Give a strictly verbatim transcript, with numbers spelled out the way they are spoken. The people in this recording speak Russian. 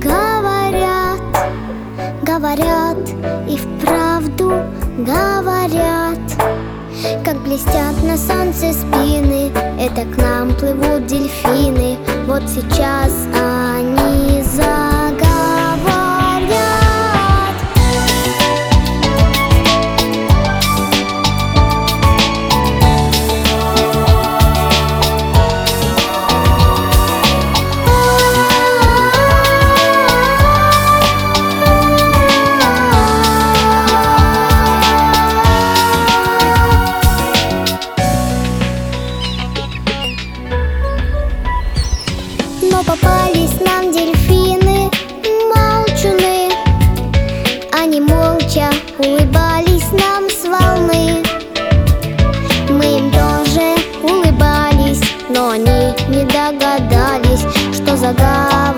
Говорят, говорят и вправду говорят, как блестят на солнце спины, это к нам плывут дельфины. Вот сейчас они заговорят. Но попались нам дельфины, молчуны. Они молча улыбались нам с волны. Мы им тоже улыбались, но они не догадались, что загадали.